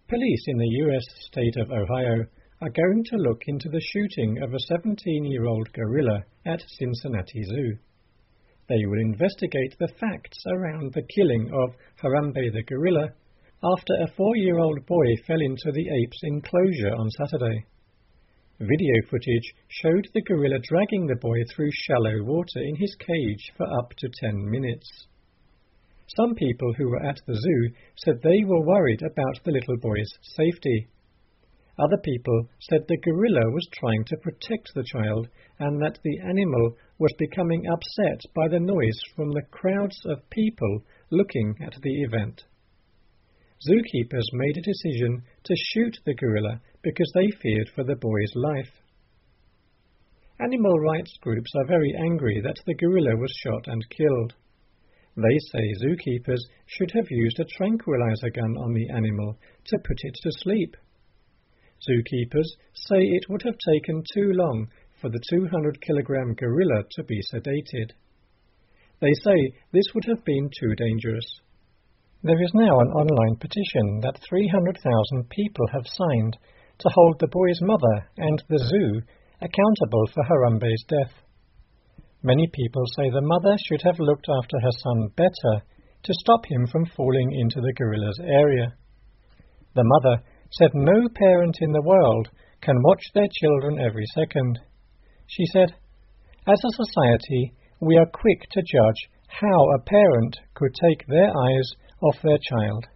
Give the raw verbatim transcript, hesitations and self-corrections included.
Police in the U S state of Ohio are going to look into the shooting of a seventeen-year-old gorilla at Cincinnati Zoo. They will investigate the facts around the killing of Harambe the gorilla after a four-year-old boy fell into the ape's enclosure on Saturday. Video footage showed the gorilla dragging the boy through shallow water in his cage for up to ten minutes. Some people who were at the zoo said they were worried about the little boy's safety. Other people said the gorilla was trying to protect the child and that the animal was becoming upset by the noise from the crowds of people looking at the event. Zookeepers made a decision to shoot the gorilla because they feared for the boy's life. Animal rights groups are very angry that the gorilla was shot and killed. They say zookeepers should have used a tranquilizer gun on the animal to put it to sleep. Zookeepers say it would have taken too long for the two hundred kilogram gorilla to be sedated. They say this would have been too dangerous. There is now an online petition that three hundred thousand people have signed to hold the boy's mother and the zoo accountable for Harambe's death. Many people say the mother should have looked after her son better to stop him from falling into the gorilla's area. The mother said no parent in the world can watch their children every second. She said, "As a society, we are quick to judge how a parent could take their eyes off their child."